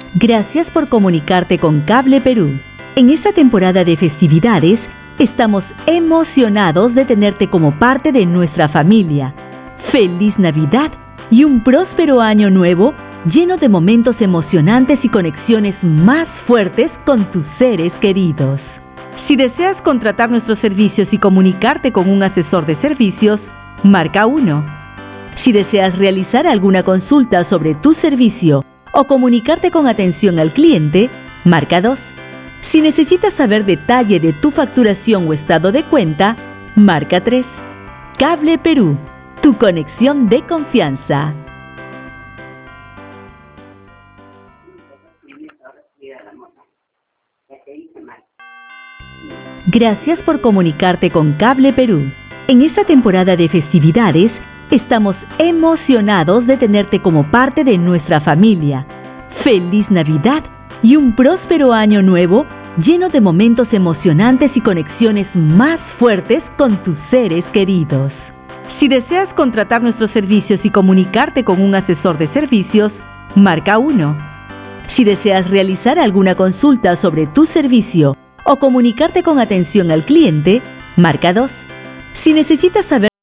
Gracias por comunicarte con Cable Perú. En esta temporada de festividades, estamos emocionados de tenerte como parte de nuestra familia. ¡Feliz Navidad y un próspero año nuevo lleno de momentos emocionantes y conexiones más fuertes con tus seres queridos! Si deseas contratar nuestros servicios y comunicarte con un asesor de servicios, marca 1. Si deseas realizar alguna consulta sobre tu servicio o comunicarte con atención al cliente, marca 2. Si necesitas saber detalle de tu facturación o estado de cuenta, marca 3. Cable Perú, tu conexión de confianza. Gracias por comunicarte con Cable Perú. En esta temporada de festividades, estamos emocionados de tenerte como parte de nuestra familia. ¡Feliz Navidad y un próspero año nuevo lleno de momentos emocionantes y conexiones más fuertes con tus seres queridos! Si deseas contratar nuestros servicios y comunicarte con un asesor de servicios, marca 1. Si deseas realizar alguna consulta sobre tu servicio o comunicarte con atención al cliente, marca 2. Si necesitas saber